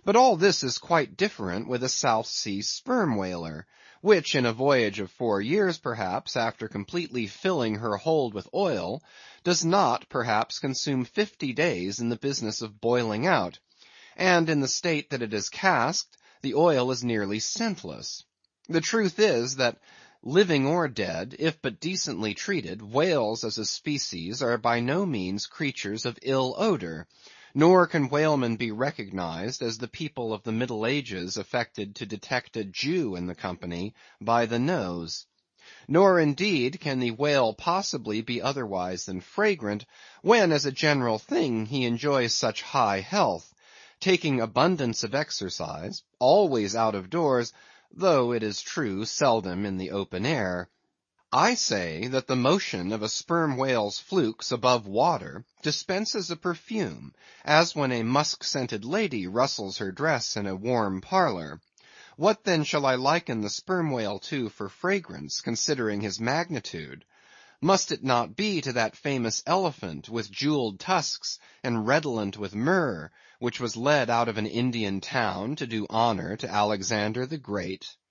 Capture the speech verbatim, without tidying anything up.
But all this is quite different with a South Sea sperm whaler, which in a voyage of four years perhaps, after completely filling her hold with oil, does not, perhaps, consume fifty days in the business of boiling out; and in the state that it is casked, the oil is nearly scentless. The truth is, that living or dead, if but decently treated, whales as a species are by no means creatures of ill odor; nor can whalemen be recognized as the people of the Middle Ages affected to detect a Jew in the company by the nose. Nor indeed can the whale possibly be otherwise than fragrant, when as a general thing he enjoys such high health, taking abundance of exercise, always out of doors, though it is true seldom in the open air. I say that the motion of a sperm whale's flukes above water dispenses a perfume, as when a musk-scented lady rustles her dress in a warm parlor. What then shall I liken the sperm whale to for fragrance, considering his magnitude? Must it not be to that famous elephant, with jewelled tusks, and redolent with myrrh, which was led out of an Indian town to do honor to Alexander the Great?